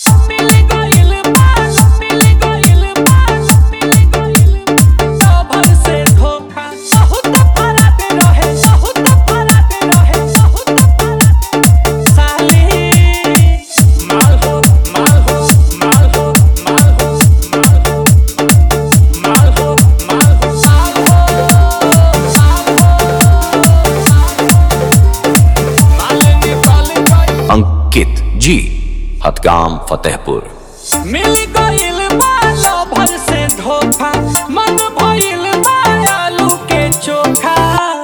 अंकित जी, हतगाम फतेहपुर। मिल गइल बालो भर से धोखा, मन भइल बा आलू के चोखा।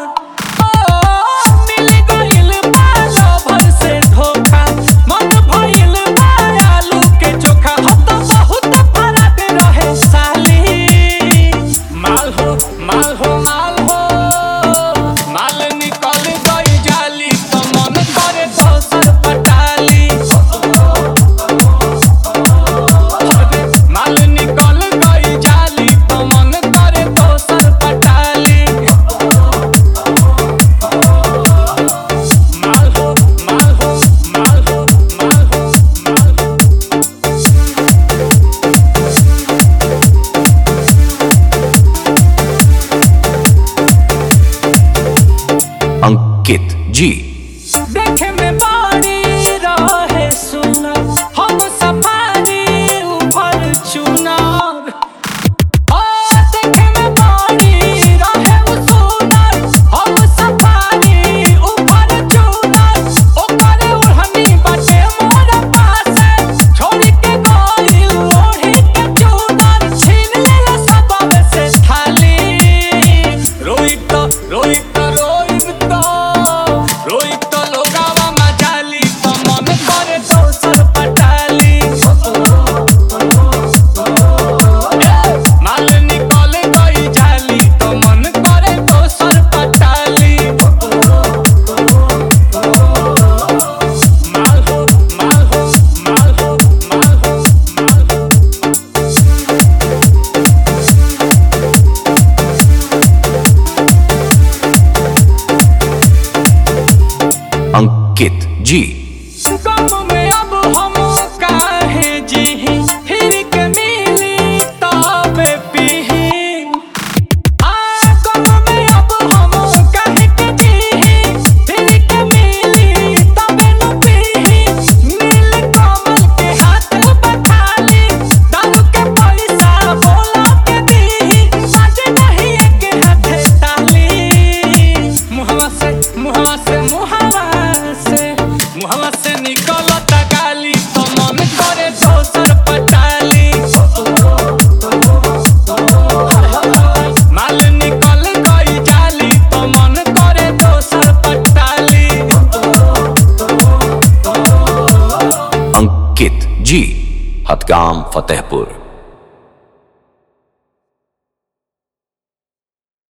मिल गइल बालो भर से धोखा, मन भइल बा आलू के चोखा। हो तो बहुत फरक रहे साली। माल हो माल हो माल हो, माल निकल गई जाली तो मन करे दोसर पटाली। माल निकल गई जाली तो मन करे दोसर पटाली। माल हो माल हो माल हो माल हो माल हो। अंकित जी, देखे में बाड़ी रहे सुनर, हम सफारी ऊपर चुनर। देखे में बाड़ी रहे सुनर, हम सफारी ऊपर चुनर। ओकर ओढ़नी बाटे मोर पासे, छोड़ के गइल ओढ़ी के चुनर। छीन लेला सब से थाली। रोइत रोइत रोइत रोइत लोगावा मजाली तो मन करे दोसर पटाली। माल निकल गई जाली तो मन करे दोसर पटाली। माल हो माल हो माल हो माल हो माल हो। अंकित जी, गम में अब हम काहे जीही, फिर के मिली तबे पीही। गम में अब हम काहे के जीही, फिर के मिली तबे न पीही। नील कमल के हाथ बखाली, दारू के पैसा बोला के दीही। बाजे नहीं एक हाथे ताली। मुहवा से मुहवा से मुहवा से मुहवा से निकलत गाली तो मन करे दोसर पटाली। माल निकल गई जाली तो मन करे दोसर पटाली। अंकित जी, हतगाम फतेहपुर।